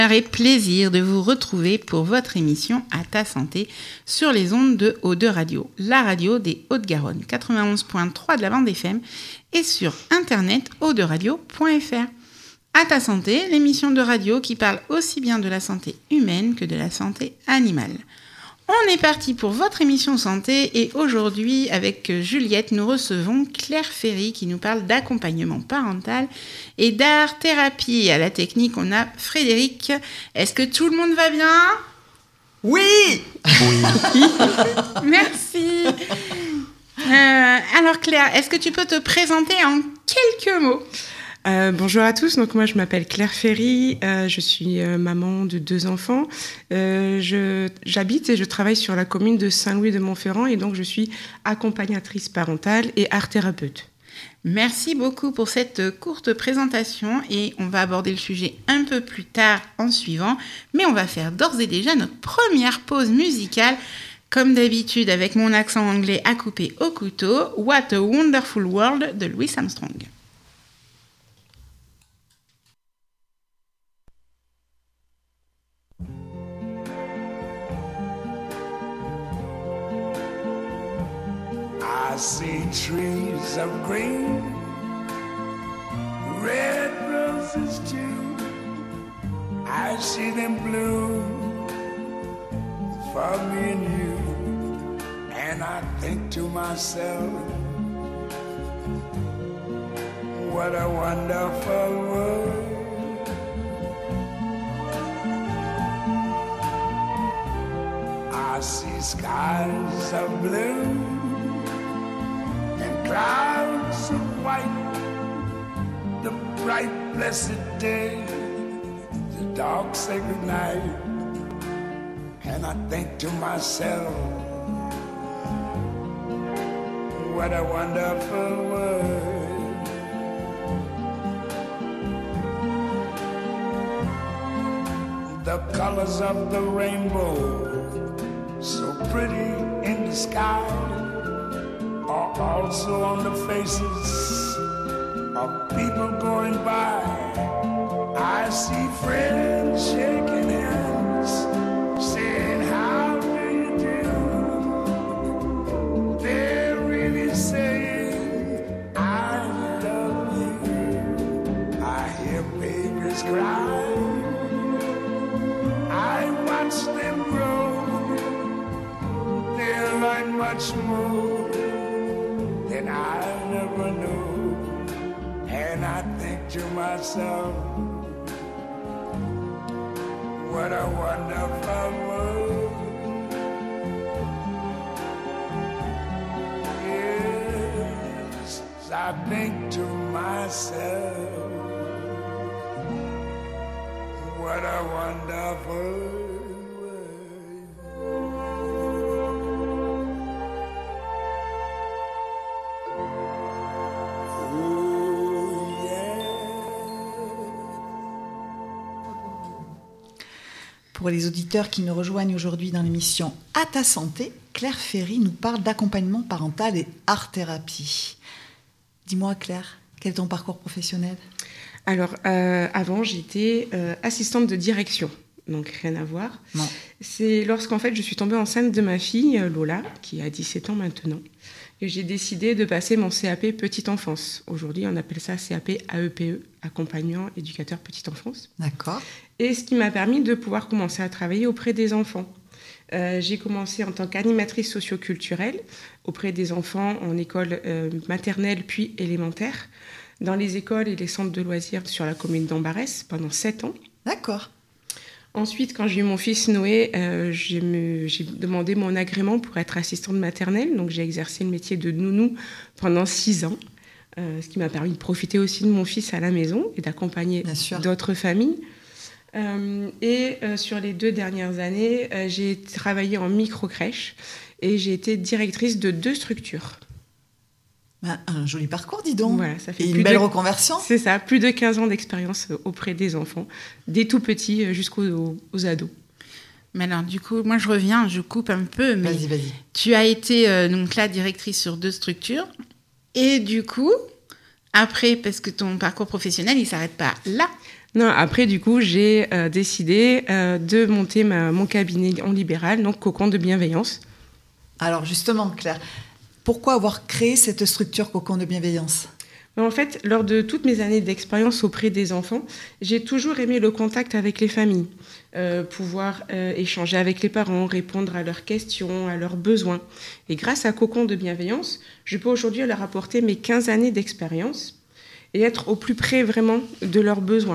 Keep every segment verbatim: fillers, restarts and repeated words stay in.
Et plaisir de vous retrouver pour votre émission À ta santé sur les ondes de O deux Radio, la radio des Hauts-de-Garonne, quatre-vingt-onze virgule trois de la bande F M et sur internet o deux radio point f r. À ta santé, l'émission de radio qui parle aussi bien de la santé humaine que de la santé animale. On est parti pour votre émission santé et aujourd'hui avec Juliette, nous recevons Claire Ferry qui nous parle d'accompagnement parental et d'art-thérapie. À la technique, on a Frédéric. Est-ce que tout le monde va bien ? Oui ! Oui. Merci. Euh, alors Claire, est-ce que tu peux te présenter en quelques mots ? Euh, bonjour à tous, donc moi je m'appelle Claire Ferry, euh, je suis euh, maman de deux enfants, euh, je, j'habite et je travaille sur la commune de Saint-Louis-de-Montferrand et donc je suis accompagnatrice parentale et art-thérapeute. Merci beaucoup pour cette courte présentation et on va aborder le sujet un peu plus tard en suivant, mais on va faire d'ores et déjà notre première pause musicale. Comme d'habitude avec mon accent anglais à couper au couteau, What a Wonderful World de Louis Armstrong. I see trees of green, red roses too. I see them bloom for me and you. And I think to myself, what a wonderful world. I see skies of blue, clouds of white, the bright blessed day, the dark sacred night. And I think to myself, what a wonderful world. The colors of the rainbow, so pretty in the sky, are also on the faces of people going by. I see friends shaking hands, saying, how do you do? They're really saying, I love you. I hear babies cry, I watch them grow. They learn much more and I never knew. And I think to myself, what a wonderful world. Yes, I think to myself, what a wonderful world. Pour les auditeurs qui nous rejoignent aujourd'hui dans l'émission À ta santé, Claire Ferry nous parle d'accompagnement parental et art-thérapie. Dis-moi Claire, quel est ton parcours professionnel ? Alors, euh, avant, j'étais euh, assistante de direction, donc rien à voir. Non. C'est lorsqu'en fait, je suis tombée enceinte de ma fille, Lola, qui a dix-sept ans maintenant, et j'ai décidé de passer mon C A P Petite Enfance. Aujourd'hui, on appelle ça C A P A E P E, accompagnant éducateur petite enfance. D'accord. Et ce qui m'a permis de pouvoir commencer à travailler auprès des enfants. Euh, j'ai commencé en tant qu'animatrice socioculturelle auprès des enfants en école euh, maternelle puis élémentaire, dans les écoles et les centres de loisirs sur la commune d'Ambarès pendant sept ans. D'accord. Ensuite, quand j'ai eu mon fils Noé, euh, j'ai, me, j'ai demandé mon agrément pour être assistante maternelle. Donc, j'ai exercé le métier de nounou pendant six ans, euh, ce qui m'a permis de profiter aussi de mon fils à la maison et d'accompagner d'autres familles. Euh, et euh, sur les deux dernières années, euh, j'ai travaillé en micro-crèche et j'ai été directrice de deux structures. Ben, un joli parcours, dis donc. Voilà, ça fait et plus une belle de... reconversion. C'est ça, plus de quinze ans d'expérience auprès des enfants, des tout petits jusqu'aux aux, aux ados. Mais alors, du coup, moi, je reviens, je coupe un peu. Mais vas-y, vas-y. Tu as été euh, donc là directrice sur deux structures. Et du coup, après, parce que ton parcours professionnel, il ne s'arrête pas là. Non, après, du coup, j'ai euh, décidé euh, de monter ma, mon cabinet en libéral, donc Cocon de bienveillance. Alors justement, Claire, pourquoi avoir créé cette structure Cocon de bienveillance ? En fait, lors de toutes mes années d'expérience auprès des enfants, j'ai toujours aimé le contact avec les familles, euh, pouvoir euh, échanger avec les parents, répondre à leurs questions, à leurs besoins. Et grâce à Cocon de bienveillance, je peux aujourd'hui leur apporter mes quinze années d'expérience et être au plus près vraiment de leurs besoins.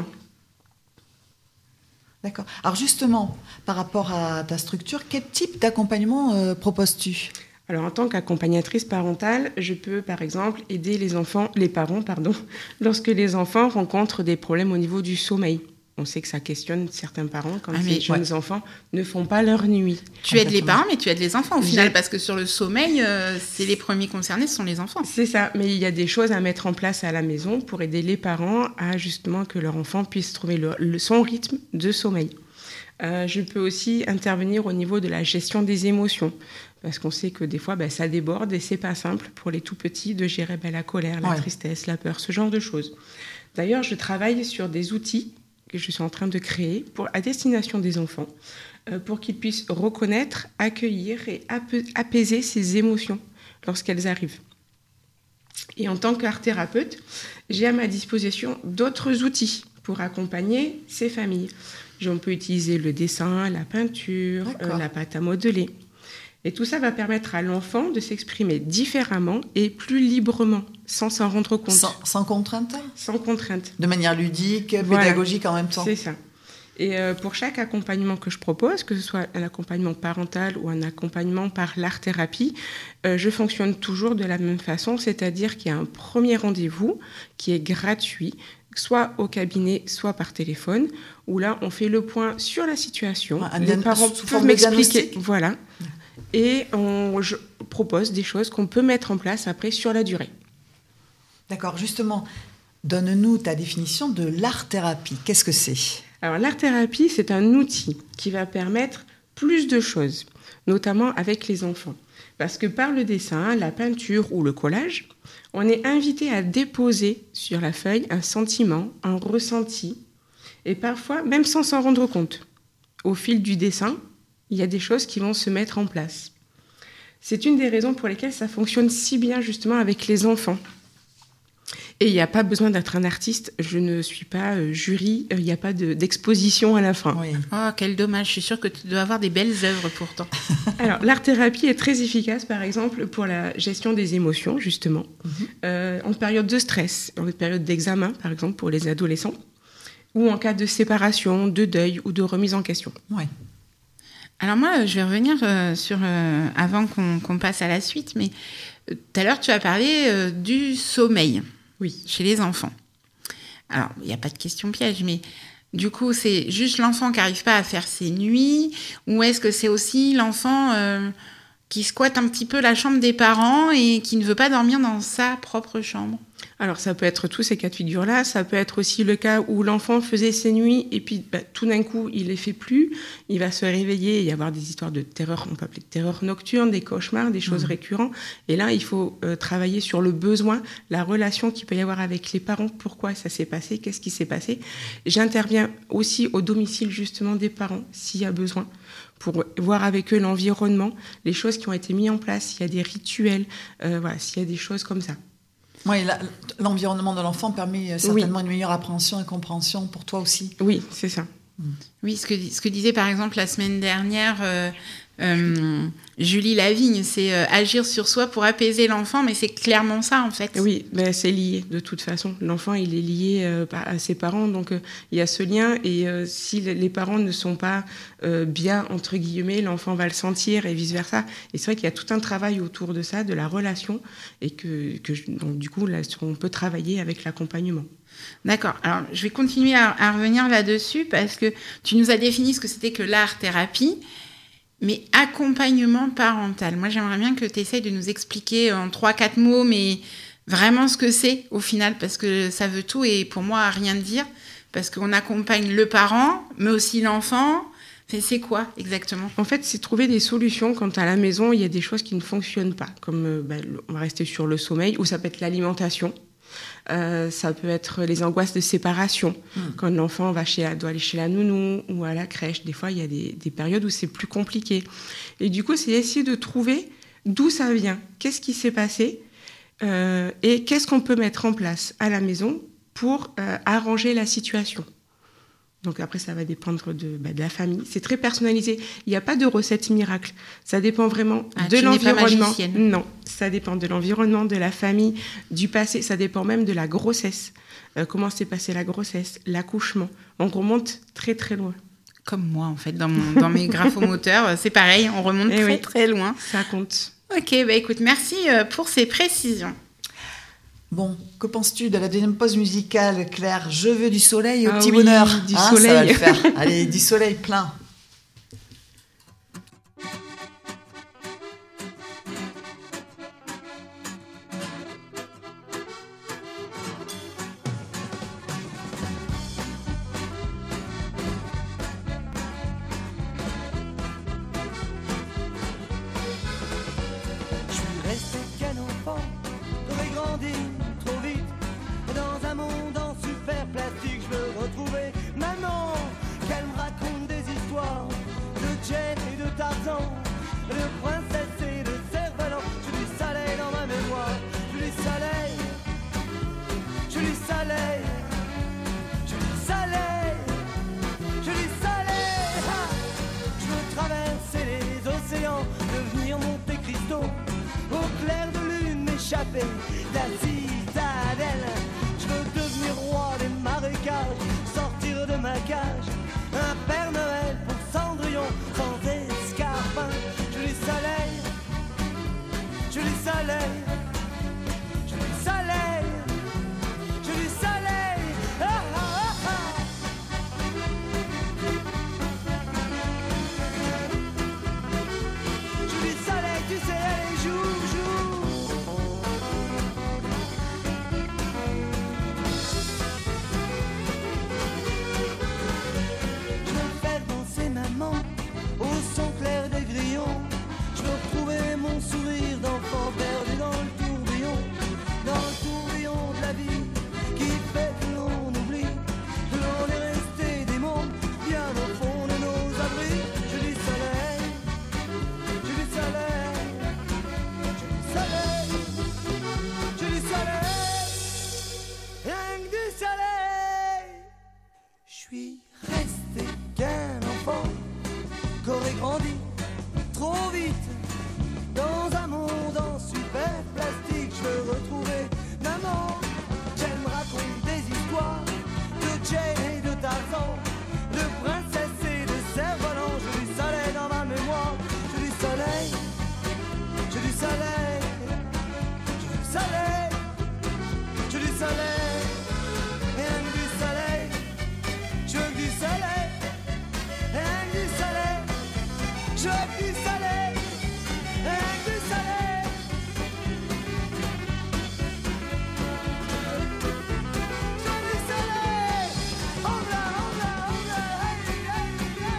D'accord. Alors justement, par rapport à ta structure, quel type d'accompagnement euh, proposes-tu ? Alors, en tant qu'accompagnatrice parentale, je peux, par exemple, aider les enfants, les parents, pardon, lorsque les enfants rencontrent des problèmes au niveau du sommeil. On sait que ça questionne certains parents quand Ah, les mais, jeunes ouais. enfants ne font pas leur nuit. Tu aides les parents, mais tu aides les enfants au J'ai- final, parce que sur le sommeil, euh, c'est les premiers concernés, ce sont les enfants. C'est ça, mais il y a des choses à mettre en place à la maison pour aider les parents à justement que leur enfant puisse trouver le, le- son rythme de sommeil. Euh, je peux aussi intervenir au niveau de la gestion des émotions, parce qu'on sait que des fois, ben, ça déborde et c'est pas simple pour les tout petits de gérer ben, la colère, la Ouais. tristesse, la peur, ce genre de choses. D'ailleurs, je travaille sur des outils que je suis en train de créer pour, à destination des enfants, euh, pour qu'ils puissent reconnaître, accueillir et ape- apaiser ces émotions lorsqu'elles arrivent. Et en tant qu'art-thérapeute, j'ai à ma disposition d'autres outils pour accompagner ces familles. On peut utiliser le dessin, la peinture, D'accord. euh, la pâte à modeler. Et tout ça va permettre à l'enfant de s'exprimer différemment et plus librement, sans s'en rendre compte, Sans, sans contrainte ? sans contrainte. De manière ludique, Voilà. pédagogique en même temps. C'est ça. Et euh, pour chaque accompagnement que je propose, que ce soit un accompagnement parental ou un accompagnement par l'art-thérapie, euh, je fonctionne toujours de la même façon, c'est-à-dire qu'il y a un premier rendez-vous qui est gratuit, soit au cabinet, soit par téléphone, où là, on fait le point sur la situation. Un Les diagn- parents sous peuvent forme de m'expliquer. diagnostic ? Voilà. Et on, je propose des choses qu'on peut mettre en place après sur la durée. D'accord, justement, donne-nous ta définition de l'art-thérapie. Qu'est-ce que c'est ? Alors, l'art-thérapie, c'est un outil qui va permettre plus de choses, notamment avec les enfants. Parce que par le dessin, la peinture ou le collage, on est invité à déposer sur la feuille un sentiment, un ressenti, et parfois même sans s'en rendre compte. Au fil du dessin, il y a des choses qui vont se mettre en place. C'est une des raisons pour lesquelles ça fonctionne si bien justement avec les enfants. Et il n'y a pas besoin d'être un artiste, je ne suis pas euh, jury, il n'y a pas de, d'exposition à la fin. Oui. Oh, quel dommage, je suis sûre que tu dois avoir des belles œuvres pourtant. Alors, l'art-thérapie est très efficace, par exemple, pour la gestion des émotions, justement, Mhm. euh, en période de stress, en période d'examen, par exemple, pour les adolescents, ou en cas de séparation, de deuil ou de remise en question. Oui. Alors moi, je vais revenir euh, sur, euh, avant qu'on, qu'on passe à la suite, mais euh, tout à l'heure, tu as parlé euh, du sommeil Oui. chez les enfants. Alors, il n'y a pas de question piège, mais du coup, c'est juste l'enfant qui n'arrive pas à faire ses nuits, ou est-ce que c'est aussi l'enfant euh, qui squatte un petit peu la chambre des parents et qui ne veut pas dormir dans sa propre chambre ? Alors, ça peut être tous ces cas de figure-là. Ça peut être aussi le cas où l'enfant faisait ses nuits et puis bah, tout d'un coup, il les fait plus. Il va se réveiller et y avoir des histoires de terreur, on peut appeler de terreur nocturne, des cauchemars, des choses Mmh. récurrentes. Et là, il faut euh, travailler sur le besoin, la relation qu'il peut y avoir avec les parents. Pourquoi ça s'est passé ? Qu'est-ce qui s'est passé ? J'interviens aussi au domicile justement des parents, s'il y a besoin, pour voir avec eux l'environnement, les choses qui ont été mises en place, s'il y a des rituels, euh, voilà, s'il y a des choses comme ça. Oui, la- l'environnement de l'enfant permet euh, certainement une meilleure appréhension et compréhension pour toi aussi. Oui, c'est ça. Oui, ce que, ce que disait par exemple la semaine dernière euh, euh, Julie Lavigne, c'est euh, agir sur soi pour apaiser l'enfant, mais c'est clairement ça en fait. Oui, ben, c'est lié de toute façon. L'enfant, il est lié euh, à ses parents, donc euh, il y a ce lien. Et euh, si les parents ne sont pas euh, bien, entre guillemets, l'enfant va le sentir et vice-versa. Et c'est vrai qu'il y a tout un travail autour de ça, de la relation, et que, que je- donc, du coup, là, on peut travailler avec l'accompagnement. D'accord. Alors, je vais continuer à, à revenir là-dessus parce que tu nous as défini ce que c'était que l'art-thérapie, mais accompagnement parental. Moi, j'aimerais bien que tu essayes de nous expliquer en trois, quatre mots, mais vraiment ce que c'est au final, parce que ça veut tout et pour moi, rien dire, parce qu'on accompagne le parent, mais aussi l'enfant. C'est, c'est quoi exactement ? En fait, c'est trouver des solutions quand à la maison, il y a des choses qui ne fonctionnent pas, comme, euh, ben, le- on va rester sur le sommeil, ou ça peut être l'alimentation. Euh, ça peut être les angoisses de séparation, mmh. quand l'enfant va chez, doit aller chez la nounou ou à la crèche. Des fois, il y a des, des périodes où c'est plus compliqué. Et du coup, c'est essayer de trouver d'où ça vient, qu'est-ce qui s'est passé euh, et qu'est-ce qu'on peut mettre en place à la maison pour euh, arranger la situation. Donc après, ça va dépendre de, bah, de la famille. C'est très personnalisé. Il n'y a pas de recette miracle. Ça dépend vraiment ah, de tu l'environnement. N'es pas magicienne. Non, ça dépend de l'environnement, de la famille, du passé. Ça dépend même de la grossesse. Euh, comment s'est passée la grossesse, l'accouchement. On remonte très très loin. Comme moi, en fait, dans, mon, dans mes graphomoteurs, c'est pareil. On remonte Et très oui, très loin. Ça compte. Ok, bah écoute, merci pour ces précisions. Bon, que penses-tu de la deuxième pause musicale, Claire ? Je veux du soleil au ah petit oui, bonheur. Du hein, soleil. Ça va le faire. Allez, du soleil plein. Je suis resté qu'un enfant, j'aurais grandi trop vite. Dans un monde en super plastique, je veux retrouver maman, qu'elle me raconte des histoires de Jane et de Tarzan, de princesse et de cerf-volant. Je du soleil dans ma mémoire, je du soleil, je du soleil, je du soleil, je du soleil. Ha! Je veux traverser les océans, devenir Monte Cristo, au clair de lune m'échapper de la citadelle. Je veux devenir roi des marécages, sortir de ma cage, un Père Noël pour Cendrillon, sans escarpin. Je du soleil, je du soleil, je du soleil, je du soleil. Ah, ah, ah, ah. Je du soleil, tu sais, allez, joue, joue. Je veux faire danser maman au son clair des grillons. Je veux retrouver mon sourire d'enfant perdu dans le tourbillon, dans le tourbillon de la vie qui fait que l'on oublie que l'on est resté des mondes bien au fond de nos abris. Je dis soleil, je dis soleil, je dis soleil, je dis soleil, rien que du soleil. Je suis resté qu'un enfant qu'aurait grandi trop vite dans un monde en super plastique. Je veux retrouver maman, qu'elle me raconte des histoires de Jane et de Tarzan, de princesse et de cerf-volant. J'ai du soleil dans ma mémoire, j'ai du soleil, j'ai du soleil, j'ai du soleil, j'ai du soleil, rien que du soleil, je veux du soleil, rien que du soleil, je veux du soleil, rien que du soleil. Je veux du soleil, on l'a, on l'a, on l'a, hey, hey, hey.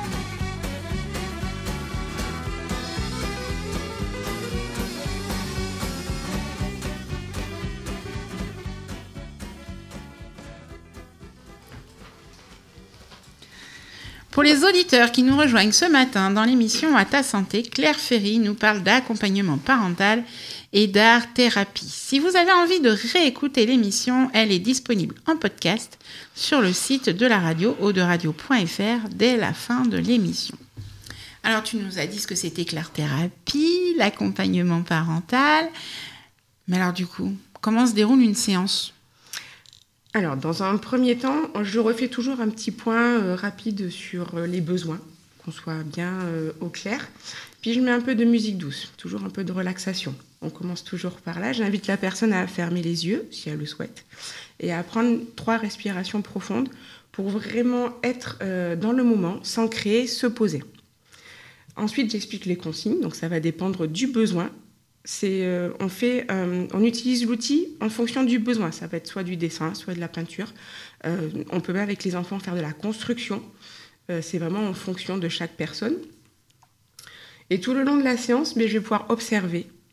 Pour les auditeurs qui nous rejoignent ce matin dans l'émission À ta santé, Claire Ferry nous parle d'accompagnement parental et d'art-thérapie. Si vous avez envie de réécouter l'émission, elle est disponible en podcast sur le site de la radio, o deux radio point f r, dès la fin de l'émission. Alors, tu nous as dit ce que c'était que l'art-thérapie, l'accompagnement parental. Mais alors, du coup, comment se déroule une séance ? Alors, dans un premier temps, je refais toujours un petit point euh, rapide sur euh, les besoins, qu'on soit bien euh, au clair. Puis, je mets un peu de musique douce, toujours un peu de relaxation. On commence toujours par là. J'invite la personne à fermer les yeux, si elle le souhaite, et à prendre trois respirations profondes pour vraiment être euh, dans le moment, s'ancrer, se poser. Ensuite, j'explique les consignes, donc ça va dépendre du besoin. C'est, euh, on, fait, euh, on utilise l'outil en fonction du besoin. Ça va être soit du dessin, soit de la peinture. Euh, on peut même avec les enfants faire de la construction. Euh, c'est vraiment en fonction de chaque personne. Et tout le long de la séance, mais je vais pouvoir observer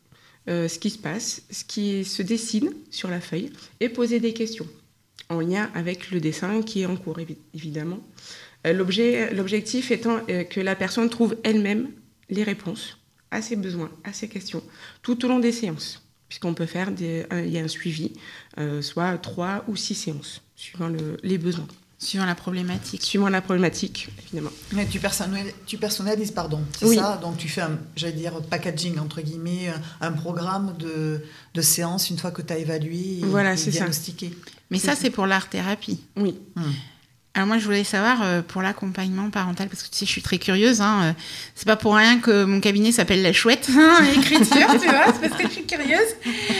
euh, ce qui se passe, ce qui se dessine sur la feuille, et poser des questions en lien avec le dessin qui est en cours, évi- évidemment. Euh, l'objet, l'objectif étant euh, que la personne trouve elle-même les réponses à ses besoins, à ses questions, tout au long des séances, puisqu'on peut faire, des, un, il y a un suivi, euh, soit trois ou six séances, suivant le, les besoins. Suivant la problématique. Suivant la problématique, évidemment. Mais tu, personnalises, tu personnalises, pardon, c'est Oui. ça. Donc tu fais, un, j'allais dire, packaging, entre guillemets, un programme de, de séance une fois que tu as évalué et, Voilà, et c'est ça. diagnostiqué. Mais C'est ça, ça. c'est pour l'art-thérapie. Oui. Hum. Alors moi, je voulais savoir, euh, pour l'accompagnement parental, parce que tu sais, je suis très curieuse, hein, euh, c'est pas pour rien que mon cabinet s'appelle La Chouette, hein, écriture, tu vois, c'est parce que je suis curieuse.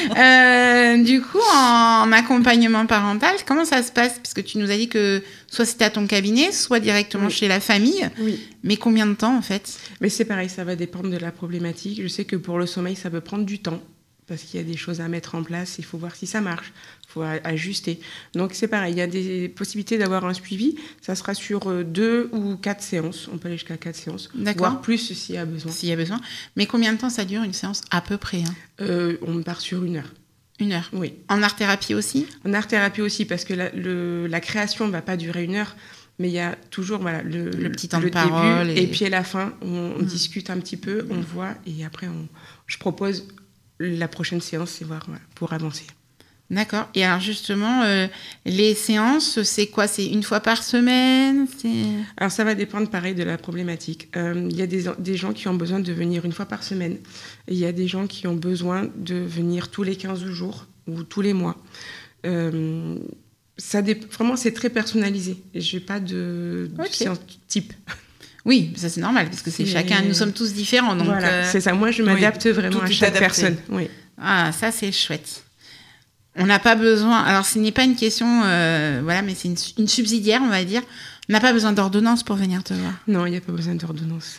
Euh, du coup, en accompagnement parental, comment ça se passe? Parce que tu nous as dit que soit c'était à ton cabinet, soit directement Oui. chez la famille, Oui. mais combien de temps, en fait? Mais c'est pareil, ça va dépendre de la problématique. Je sais que pour le sommeil, ça peut prendre du temps, parce qu'il y a des choses à mettre en place, il faut voir si ça marche, il faut a- ajuster. Donc c'est pareil, il y a des possibilités d'avoir un suivi, ça sera sur euh, deux ou quatre séances, on peut aller jusqu'à quatre séances, D'accord. voire plus s'il y a besoin. S'il y a besoin. Mais combien de temps ça dure, une séance, à peu près, hein? Euh, on part sur une heure, Une heure. oui. En art-thérapie aussi? En art-thérapie aussi, parce que la, le- la création ne va pas durer une heure, mais il y a toujours voilà, le, Le petit temps de début, parole et... et- puis à la fin, on, on Mm. discute un petit peu, on voit, et après, on, je propose la prochaine séance, c'est voir voilà, pour avancer. D'accord. Et alors justement, euh, les séances, c'est quoi? C'est une fois par semaine? C'est... Alors ça va dépendre pareil de la problématique. Euh, Il y a des, des gens qui ont besoin de venir une fois par semaine, et il y a des gens qui ont besoin de venir tous les quinze jours ou tous les mois. Euh, ça dé... Vraiment, c'est très personnalisé. Je n'ai pas de, de Ok. séance type. Oui, ça c'est normal, parce que c'est C'est- chacun, nous sommes tous différents. Donc, voilà, euh, c'est ça. Moi, je m'adapte vraiment tout à est chaque adapté. personne. Oui. Ah, ça c'est chouette. On n'a pas besoin, alors ce n'est pas une question, euh, voilà, mais c'est une, une subsidiaire, on va dire. On n'a pas besoin d'ordonnance pour venir te voir. Non, il n'y a pas besoin d'ordonnance.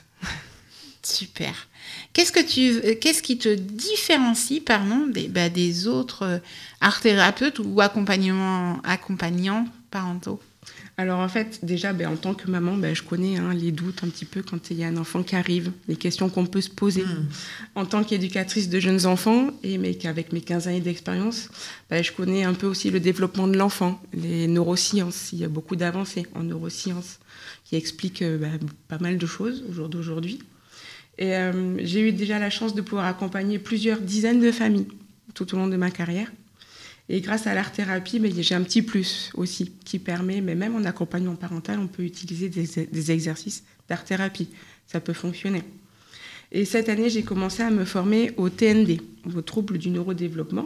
Super. Qu'est-ce que tu, euh, qu'est-ce qui te différencie, pardon, des, bah, des autres euh, art thérapeutes ou accompagnement, accompagnants parentaux? Alors en fait, déjà, ben, en tant que maman, ben, je connais hein, les doutes un petit peu quand il y a un enfant qui arrive, les questions qu'on peut se poser. Hum. En tant qu'éducatrice de jeunes enfants, et mais qu'avec mes quinze années d'expérience, ben, je connais un peu aussi le développement de l'enfant, les neurosciences. Il y a beaucoup d'avancées en neurosciences qui expliquent euh, ben, pas mal de choses au jour d'aujourd'hui. Et euh, j'ai eu déjà la chance de pouvoir accompagner plusieurs dizaines de familles tout au long de ma carrière. Et grâce à l'art-thérapie, mais j'ai un petit plus aussi qui permet, mais même en accompagnement parental, on peut utiliser des, des exercices d'art-thérapie. Ça peut fonctionner. Et cette année, j'ai commencé à me former au T N D, aux troubles du neurodéveloppement,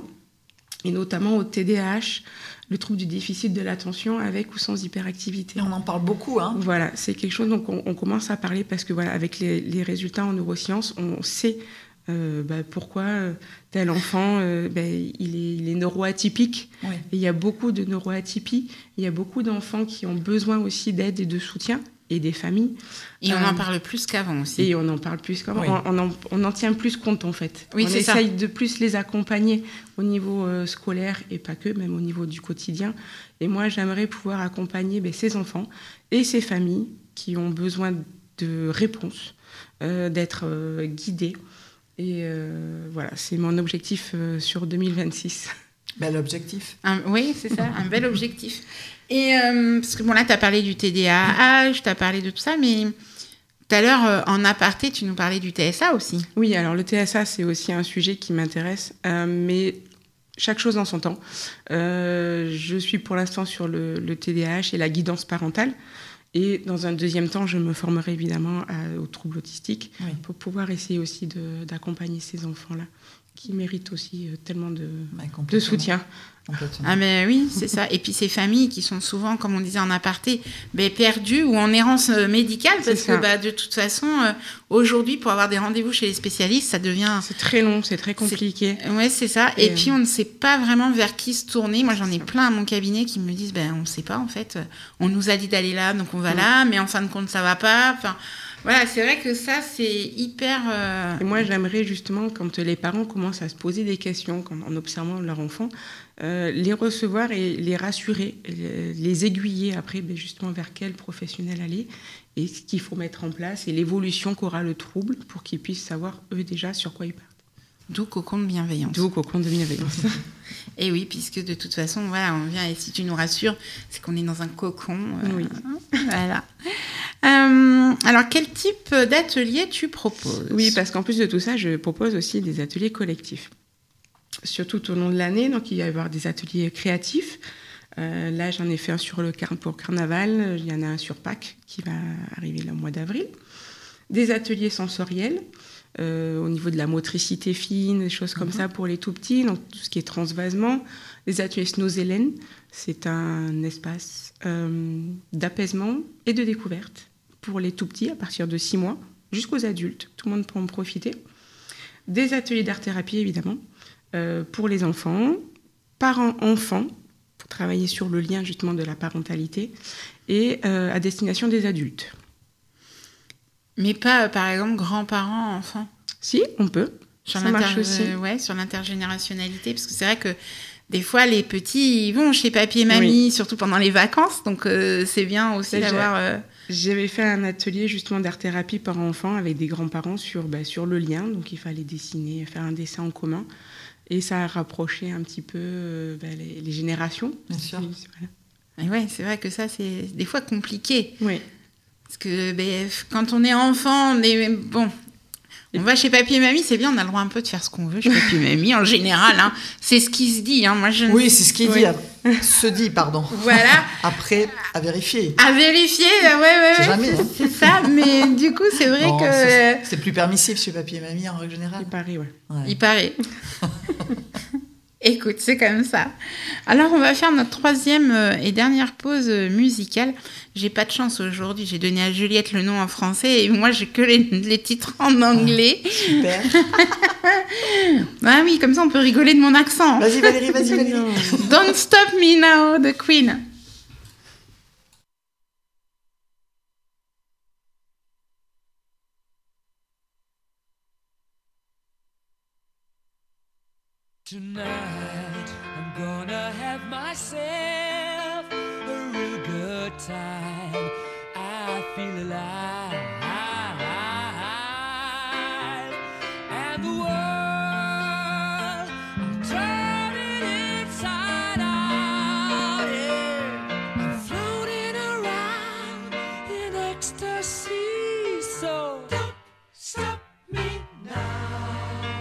et notamment au T D A H, le trouble du déficit de l'attention avec ou sans hyperactivité. Et on en parle beaucoup, hein. Voilà, c'est quelque chose dont on, on commence à parler parce que voilà, avec les, les résultats en neurosciences, on sait euh, bah, pourquoi euh, tel enfant euh, bah, il, est, il est neuroatypique. Oui. Et il y a beaucoup de neuroatypies, il y a beaucoup d'enfants qui ont besoin aussi d'aide et de soutien, et des familles. Et on Euh, en parle plus qu'avant aussi. Et on en parle plus qu'avant. Oui. On, on, en, on en tient plus compte en fait. Oui, on c'est ça. essaye de plus les accompagner au niveau euh, scolaire et pas que, même au niveau du quotidien. Et moi, j'aimerais pouvoir accompagner ben, ces enfants et ces familles qui ont besoin de réponses, euh, d'être euh, guidés. Et euh, voilà, c'est mon objectif euh, sur deux mille vingt-six. Bel objectif. Un- oui, c'est ça, un bel objectif. Et euh, parce que bon, là, tu as parlé du T D A H, tu as parlé de tout ça, mais tout à l'heure, euh, en aparté, tu nous parlais du T S A aussi. Oui, alors le T S A, c'est aussi un sujet qui m'intéresse, euh, mais chaque chose en son temps. Euh, je suis pour l'instant sur le, le T D A H et la guidance parentale. Et dans un deuxième temps, je me formerai évidemment à- aux troubles autistiques Oui. pour pouvoir essayer aussi de- d'accompagner ces enfants-là qui méritent aussi euh, tellement de, Ouais, de complètement. soutien. Complètement. Ah ben oui, c'est ça. Et puis ces familles qui sont souvent, comme on disait en aparté, ben, perdues ou en errance euh, médicale, C'est parce ça. que bah, de toute façon, euh, aujourd'hui, pour avoir des rendez-vous chez les spécialistes, ça devient... C'est très long, c'est très compliqué. Ouais, c'est ça. Et, Et, puis, on ne sait pas vraiment vers qui se tourner. Moi, j'en ai plein à mon cabinet qui me disent, ben, on ne sait pas, en fait. On nous a dit d'aller là, donc on va Mm. là, mais en fin de compte, ça va pas. Enfin, voilà, c'est vrai que ça, c'est hyper... euh, Et moi, j'aimerais justement, quand les parents commencent à se poser des questions quand- en observant leur enfant, euh, les recevoir et les rassurer, et les aiguiller après ben, justement vers quel professionnel aller et ce qu'il faut mettre en place et l'évolution qu'aura le trouble pour qu'ils puissent savoir eux déjà sur quoi ils partent. D'où cocon de bienveillance. D'où cocon de bienveillance. Et oui, puisque de toute façon, voilà, on vient et si tu nous rassures, c'est qu'on est dans un cocon. Euh, Oui. Voilà. Euh, alors, quel type d'atelier tu proposes ? Oui, parce qu'en plus de tout ça, je propose aussi des ateliers collectifs. Surtout tout au long de l'année, donc il va y avoir des ateliers créatifs. Euh, là, j'en ai fait un sur le car- pour Carnaval, il y en a un sur Pâques qui va arriver le mois d'avril. Des ateliers sensoriels. Euh, au niveau de la motricité fine, des choses comme mmh. ça pour les tout petits, donc tout ce qui est transvasement. Les ateliers Snozelen, c'est un espace euh, d'apaisement et de découverte pour les tout petits à partir de six mois jusqu'aux adultes. Tout le monde peut en profiter. Des ateliers d'art-thérapie, évidemment, euh, pour les enfants, parents-enfants, pour travailler sur le lien justement de la parentalité, et euh, à destination des adultes. Mais pas, euh, par exemple, grands-parents, enfants. Si, on peut. Sur, ça marche aussi. Euh, ouais, sur l'intergénérationnalité, parce que c'est vrai que des fois, les petits, ils vont chez papy et mamie, oui. surtout pendant les vacances, donc euh, c'est bien aussi c'est d'avoir... Euh... J'avais fait un atelier justement d'art-thérapie parents-enfants avec des grands-parents sur, bah, sur le lien, donc il fallait dessiner, faire un dessin en commun, et ça a rapproché un petit peu euh, bah, les, les générations. Bien sûr. Voilà. Et ouais, c'est vrai que ça, c'est des fois compliqué. Oui. Parce que ben, quand on est enfant, on est... Bon, on va chez papy et mamie, c'est bien, on a le droit un peu de faire ce qu'on veut chez papy et mamie, en général. Hein, c'est ce qui se dit. Hein, moi, je ne... Oui, c'est ce qui oui. dit. Se dit, pardon. Voilà. Après, à vérifier. À vérifier, ouais, ouais. C'est ouais, jamais. C'est, hein. c'est ça, mais du coup, c'est vrai non, que... C'est, c'est plus permissif chez papy et mamie, en règle générale. Il paraît, ouais. ouais. Il paraît. Écoute, c'est comme ça. Alors, on va faire notre troisième et dernière pause musicale. J'ai pas de chance aujourd'hui. J'ai donné à Juliette le nom en français et moi, j'ai que les, les titres en anglais. Ah, super. Ah oui, comme ça, on peut rigoler de mon accent. Vas-y, Valérie, vas-y, Valérie. Don't Stop Me Now, de Queen. Tonight, I'm gonna have myself a real good time. I feel alive, and the world, I'm turning inside out. Yeah. I'm floating around in ecstasy, so don't stop me now.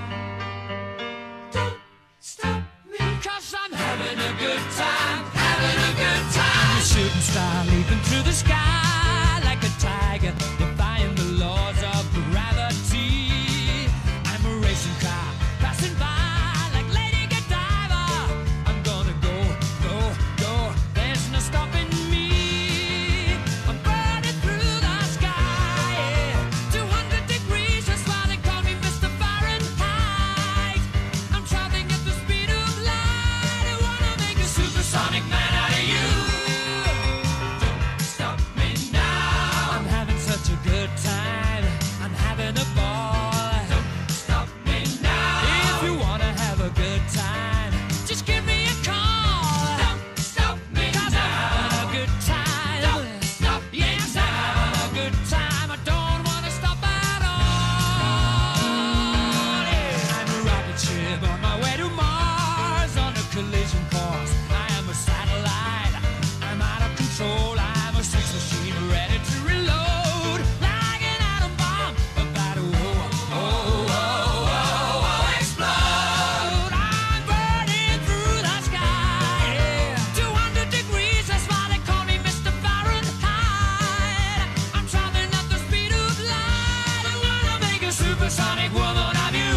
Stop me, cause I'm having a good time, having a good time. I'm a shooting star leaping through the sky like a tiger, defying the laws of gravity. I'm a racing car passing by like Lady Godiva. I'm gonna go, go, go, there's no stopping me. I'm burning through the sky, yeah. two hundred degrees, that's why they call me Mister Fahrenheit. I'm traveling at the speed of light. I wanna make a supersonic man out of you. Don't stop me now. I'm having such a good time. I'm having a ball. Don't stop me now. If you wanna have a good time, just give me a call. Don't stop me now. 'Cause I'm having a good time. Don't stop me yes, now. I'm having a good time. I don't wanna stop at all. Yeah. I'm a rocket ship on my way to Mars on a collision course. I am a satellite. I'm out of control. I'm a sex machine ready to reload. Like an atom bomb about to oh, oh, oh, oh, oh, explode. I'm burning through the sky. Yeah. two hundred degrees, that's why they call me Mister Fahrenheit. I'm traveling at the speed of light. I wanna make a supersonic woman of you.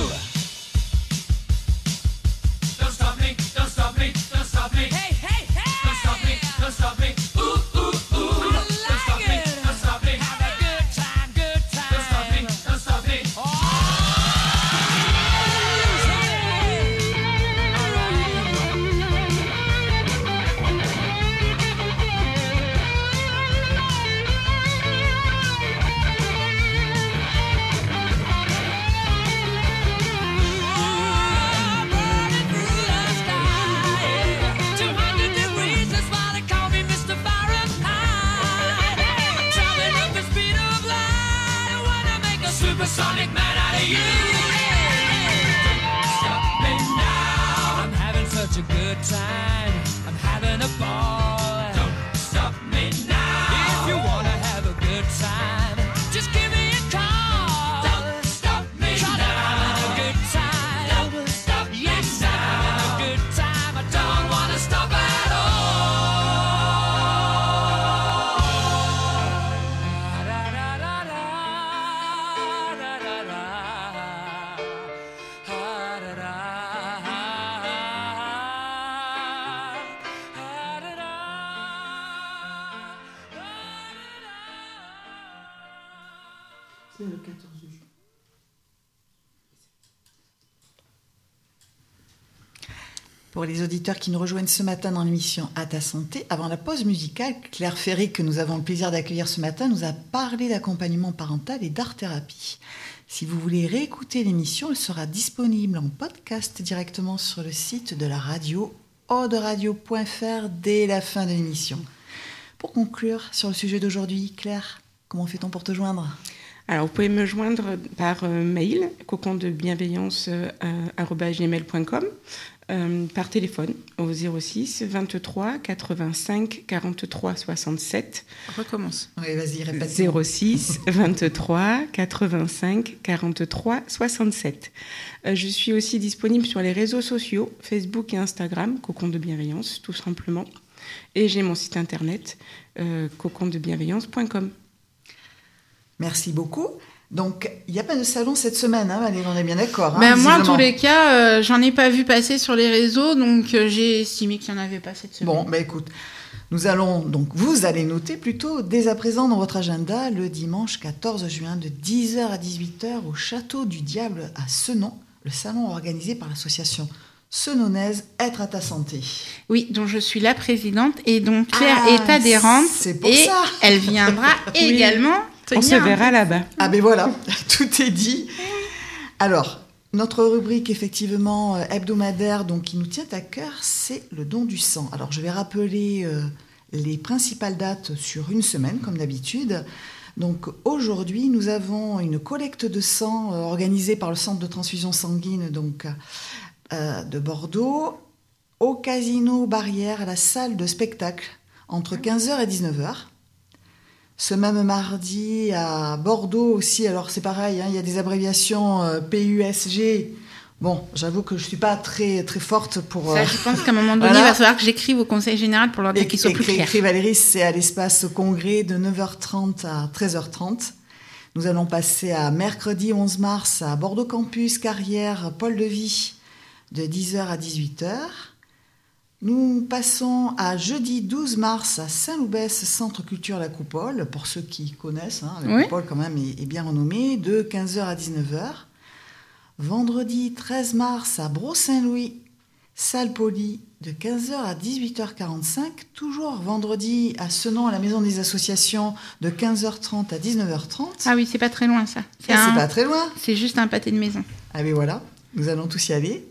Don't stop me, don't stop me, don't stop me. Hey, hey, hey! Don't stop me, don't stop me. Ooh, ooh, ooh. I like don't stop me, it. Don't stop me. Have a good time, good time. Don't stop me, don't stop me. Oh! I'm burning through the sky. two hundred degrees, that's why they call me Mister Fahrenheit. I'm traveling at the speed of light. I wanna make a supersonic man out of you. such a good time. I'm having a ball. Don't stop me now. If you wanna have a good time, just give me a call. Don't stop me now. I'm having a good time. Don't stop me now. Yes, I'm having a good time. I don't wanna stop at all. C'est le quatorze juin. Pour les auditeurs qui nous rejoignent ce matin dans l'émission À ta santé, avant la pause musicale, Claire Ferry, que nous avons le plaisir d'accueillir ce matin, nous a parlé d'accompagnement parental et d'art-thérapie. Si vous voulez réécouter l'émission, elle sera disponible en podcast directement sur le site de la radio, auderadio point f r, dès la fin de l'émission. Pour conclure sur le sujet d'aujourd'hui, Claire, comment fait-on pour te joindre ? Alors, vous pouvez me joindre par euh, mail, cocon de bienveillance arobase gmail point com, euh, par téléphone au zéro six vingt-trois quatre-vingt-cinq quarante-trois soixante-sept. Recommence. Oui, vas-y, répète. zéro six vingt-trois quatre-vingt-cinq quarante-trois soixante-sept. Euh, je suis aussi disponible sur les réseaux sociaux, Facebook et Instagram, Cocon de bienveillance, tout simplement. Et j'ai mon site internet, euh, cocon de bienveillance point com. Merci beaucoup. Donc, il n'y a pas de salon cette semaine, hein, Valérie, on est bien d'accord. Hein, Ben moi, en visiblement. tous les cas, euh, j'en ai pas vu passer sur les réseaux, donc euh, j'ai estimé qu'il n'y en avait pas cette semaine. Bon, ben écoute, nous allons, donc vous allez noter plutôt dès à présent dans votre agenda le dimanche quatorze juin de dix heures à dix-huit heures au Château du Diable à Senon, le salon organisé par l'association senonnaise Être à ta santé. Oui, dont je suis la présidente et dont Claire Ah, est adhérente. c'est pour et ça. elle viendra Oui. également. On se tenir un verra là-bas. Ah ben voilà, tout est dit. Alors, notre rubrique effectivement euh, hebdomadaire, donc qui nous tient à cœur, c'est le don du sang. Alors, je vais rappeler euh, les principales dates sur une semaine, comme d'habitude. Donc, aujourd'hui, nous avons une collecte de sang euh, organisée par le Centre de transfusion sanguine donc, euh, de Bordeaux, au Casino Barrière, à la salle de spectacle, entre quinze heures et dix-neuf heures. Ce même mardi à Bordeaux aussi, alors c'est pareil, hein, il y a des abréviations euh, P U S G. Bon, j'avoue que je ne suis pas très, très forte pour... Ça, euh, je pense qu'à un moment donné, voilà. il va falloir que j'écrive au conseil général pour leur dire qu'ils soient plus écrit, clairs. écrit Valérie, c'est à l'espace congrès de neuf heures trente à treize heures trente. Nous allons passer à mercredi onze mars à Bordeaux Campus, Carrière, Paul de Vie, de dix heures à dix-huit heures. Nous passons à jeudi douze mars à Saint-Loubès, Centre Culture La Coupole, pour ceux qui connaissent, hein, la Oui. Coupole quand même est, est bien renommée, de quinze heures à dix-neuf heures. Vendredi treize mars à Bro-Saint-Louis, salle Poly, de quinze heures à dix-huit heures quarante-cinq. Toujours vendredi à Senon, à la Maison des Associations, de quinze heures trente à dix-neuf heures trente. Ah oui, c'est pas très loin ça. C'est, Ah, un- c'est pas très loin. c'est juste un pâté de maison. Ah mais voilà, nous allons tous y aller.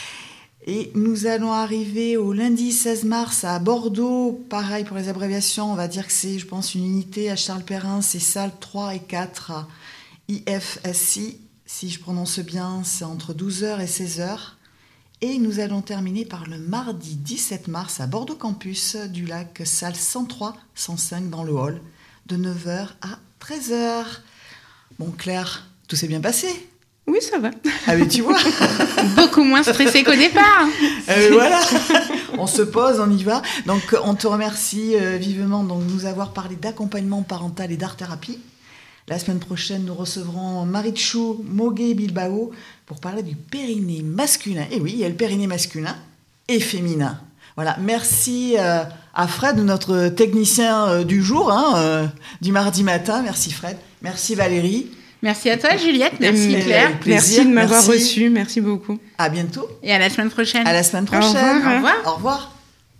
Et nous allons arriver au lundi seize mars à Bordeaux. Pareil pour les abréviations, on va dire que c'est, je pense, une unité à Charles Perrin. C'est salle trois et quatre à I F S I. Si je prononce bien, c'est entre douze heures et seize heures. Et nous allons terminer par le mardi dix-sept mars à Bordeaux Campus du Lac, salle cent trois cent cinq dans le hall, de neuf heures à treize heures. Bon, Claire, tout s'est bien passé? Oui, ça va. Ah mais tu vois. Beaucoup moins stressé qu'au départ. Euh, voilà, on se pose, on y va. Donc, on te remercie euh, vivement de nous avoir parlé d'accompagnement parental et d'art-thérapie. La semaine prochaine, nous recevrons Marichou Mogué Bilbao pour parler du périnée masculin. Et oui, il y a le périnée masculin et féminin. Voilà, merci euh, à Fred, notre technicien euh, du jour, hein, euh, du mardi matin. Merci Fred. Merci Valérie. Merci à toi, Juliette. Merci, Et- Claire. Avec plaisir, Merci de m'avoir merci. reçu. Merci beaucoup. À bientôt. Et à la semaine prochaine. À la semaine Au prochaine. revoir. Au revoir. Au revoir.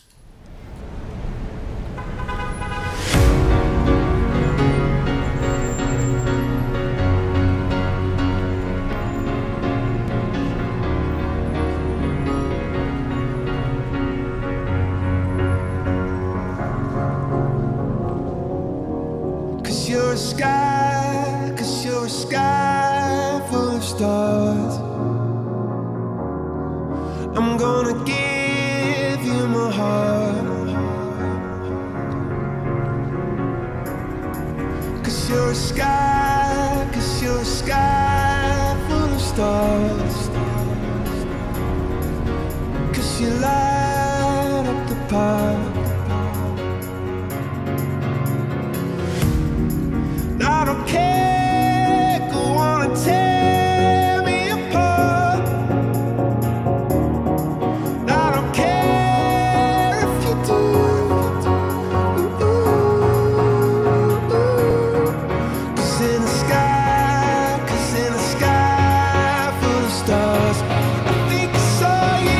Cause you're a sky, cause you're a sky full of stars. I'm gonna give sky, 'cause you're a sky full of stars. 'Cause you light up the park. I don't care, go on and tear me apart. I don't care if you do. Ooh, ooh, ooh. 'Cause in the sky, 'cause in the sky full of stars, I think I saw you.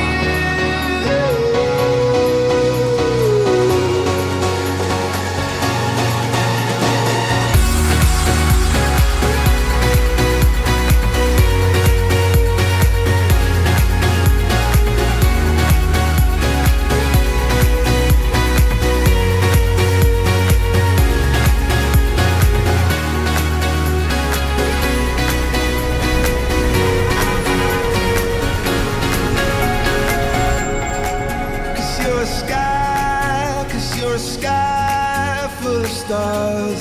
Cause you're a sky, cause you're a sky full of stars.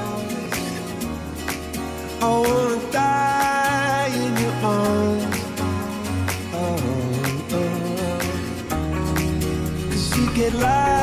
I wanna die in your arms. Oh, oh. Cause you get light